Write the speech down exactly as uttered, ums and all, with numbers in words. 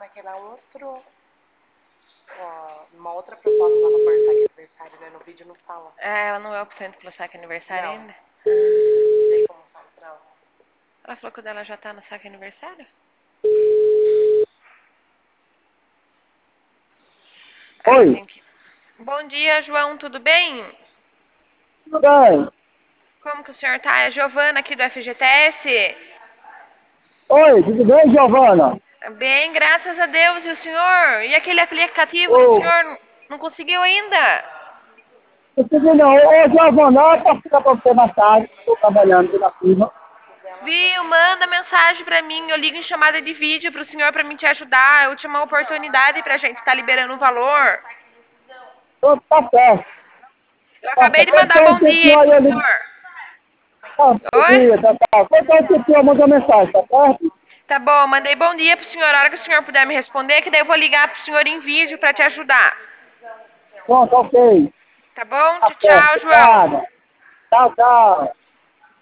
naquela outro, ó, uma outra proposta lá no Porsac aniversário, né? No vídeo não fala. É, ela não é o centro pro saque aniversário Não. ainda? Não sei como fala pra ela. Ela falou que o dela já tá no saque aniversário? Ela Oi, tem que... Bom dia, João, tudo bem? tudo bem? Como que o senhor tá? É a Giovana aqui do F G T S. Oi, tudo bem, Giovana? Bem, graças a Deus. E o senhor? E aquele aplicativo do Ô, senhor não conseguiu ainda? consegui não. Ô, Giovana, eu posso ficar pra você mais tarde. Estou trabalhando aqui na firma. Viu? Manda mensagem pra mim. Eu ligo em chamada de vídeo pro senhor pra mim te ajudar. É a última oportunidade pra gente estar liberando o valor. Ô, tá certo. Eu Tá acabei certo. de mandar Então, bom que dia aí senhor pro aí, ele... senhor. Ah, bom Oi? dia, tá certo. Então, que senhor manda mensagem, tá certo? Tá bom, mandei bom dia pro senhor. A hora que o senhor puder me responder, que daí eu vou ligar pro senhor em vídeo pra te ajudar. Pronto, ok. Tá bom? Tá Tchau, certo. tchau, João. Obrigado. Tchau, tchau.